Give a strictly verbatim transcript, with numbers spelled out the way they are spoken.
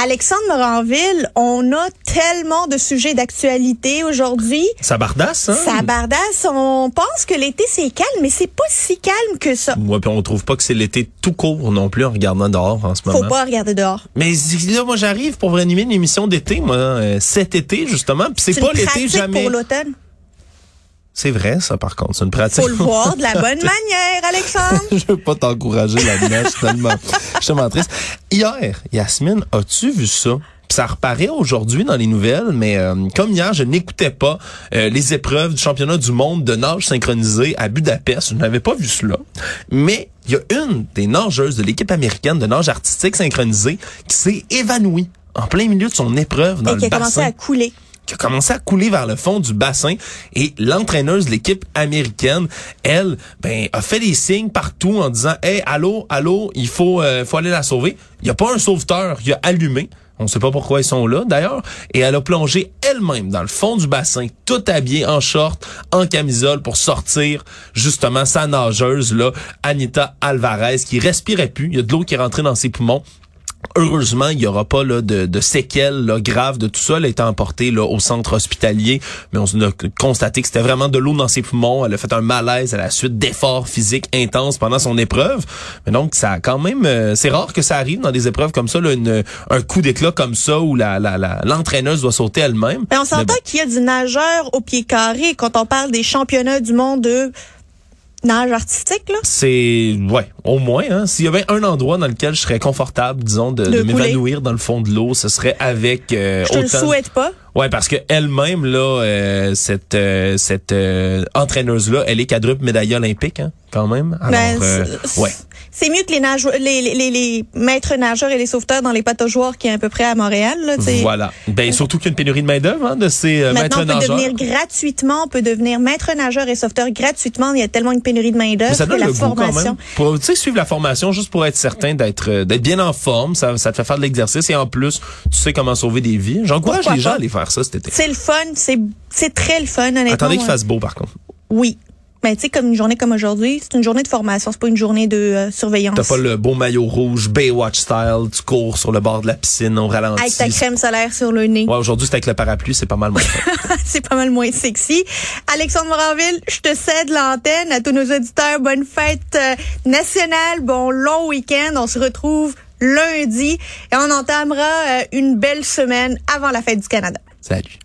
Alexandre Moranville, on a tellement de sujets d'actualité aujourd'hui. Ça bardasse, hein? Ça bardasse. On pense que l'été, c'est calme, mais c'est pas si calme que ça. Ouais, puis on trouve pas que c'est l'été tout court non plus en regardant dehors en ce moment. Faut pas regarder dehors. Mais là, moi, j'arrive pour animer une émission d'été, moi, euh, cet été, justement, puis c'est, c'est pas l'été jamais. Pour l'automne. C'est vrai, ça, par contre. C'est une pratique. Faut le voir de la bonne manière, Alexandre. Je veux pas t'encourager là-dedans. Je suis tellement, je suis tellement triste. Hier, Yasmine, as-tu vu ça? Puis ça reparaît aujourd'hui dans les nouvelles, mais euh, comme hier, je n'écoutais pas euh, les épreuves du championnat du monde de nage synchronisé à Budapest. Je n'avais pas vu cela. Mais il y a une des nageuses de l'équipe américaine de nage artistique synchronisée qui s'est évanouie en plein milieu de son épreuve dans Et le qui a bassin. commencé à couler. qui a commencé à couler vers le fond du bassin, et l'entraîneuse de l'équipe américaine, elle, ben, a fait des signes partout en disant, hey, allô, allô, il faut, euh, faut aller la sauver. Il y a pas un sauveteur, il a allumé. On sait pas pourquoi ils sont là, d'ailleurs. Et elle a plongé elle-même dans le fond du bassin, tout habillée en short, en camisole, pour sortir, justement, sa nageuse, là, Anita Alvarez, qui respirait plus. Il y a de l'eau qui est rentrée dans ses poumons. Heureusement, il y aura pas là de, de séquelles là, graves de tout ça. Elle a été emportée là au centre hospitalier, mais on a constaté que c'était vraiment de l'eau dans ses poumons. Elle a fait un malaise à la suite d'efforts physiques intenses pendant son épreuve. Mais donc, ça a quand même, euh, c'est rare que ça arrive dans des épreuves comme ça, là, une, un coup d'éclat comme ça où la, la, la l'entraîneuse doit sauter elle-même. Mais on s'entend bon. qu'il y a du nageur au pied carré quand on parle des championnats du monde de nage artistique, là? C'est, ouais, au moins, hein. S'il y avait un endroit dans lequel je serais confortable, disons, de, de, de m'évanouir dans le fond de l'eau, ce serait avec euh, Je te autant... le souhaite pas. Ouais, parce que elle-même, là, euh, cette euh, cette euh, entraîneuse-là, elle est quadruple médaillée olympique, hein, quand même. Alors, ben, euh, ouais. C'est mieux que les nageurs, les, les, les, les maîtres nageurs et les sauveteurs dans les pataugeoires qui est à peu près à Montréal, là, t'sais. Voilà. Ben, surtout qu'il y a une pénurie de main-d'œuvre, hein, de ces euh, maîtres nageurs. Maintenant, on peut devenir gratuitement, on peut devenir maître nageur et sauveteur gratuitement. Il y a tellement une pénurie de main-d'œuvre. Mais ça donne que la le formation. goût quand même. Pour, tu sais, suivre la formation juste pour être certain d'être euh, d'être bien en forme, ça, ça te fait faire de l'exercice et en plus, tu sais comment sauver des vies. J'encourage Pourquoi les gens pas? à aller faire ça cet été. C'est le fun, c'est c'est très le fun, honnêtement. Attendez qu'il fasse beau, par contre. Oui. Mais tu sais, comme une journée comme aujourd'hui, c'est une journée de formation, c'est pas une journée de euh, surveillance. T'as pas le beau maillot rouge, Baywatch style, tu cours sur le bord de la piscine, on ralentit. Avec ta crème solaire sur le nez. Ouais, aujourd'hui, c'est avec le parapluie, c'est pas mal moins C'est pas mal moins sexy. Alexandre Moranville, je te cède l'antenne. À tous nos auditeurs, bonne fête euh, nationale, bon long week-end. On se retrouve lundi et on entamera euh, une belle semaine avant la fête du Canada. Salut.